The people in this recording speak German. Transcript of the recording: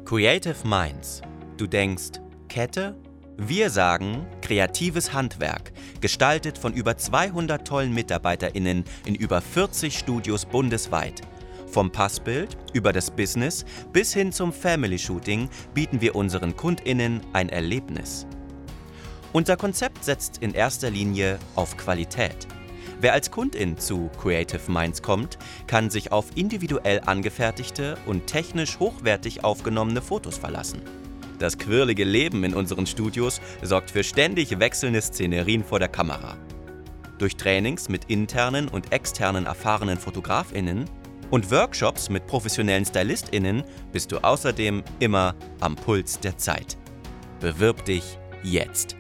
Creative Minds. Du denkst, Kette? Wir sagen kreatives Handwerk, gestaltet von über 200 tollen MitarbeiterInnen in über 40 Studios bundesweit. Vom Passbild über das Business bis hin zum Family-Shooting bieten wir unseren KundInnen ein Erlebnis. Unser Konzept setzt in erster Linie auf Qualität. Wer als Kundin zu Creative Minds kommt, kann sich auf individuell angefertigte und technisch hochwertig aufgenommene Fotos verlassen. Das quirlige Leben in unseren Studios sorgt für ständig wechselnde Szenerien vor der Kamera. Durch Trainings mit internen und externen erfahrenen FotografInnen und Workshops mit professionellen StylistInnen bist du außerdem immer am Puls der Zeit. Bewirb dich jetzt!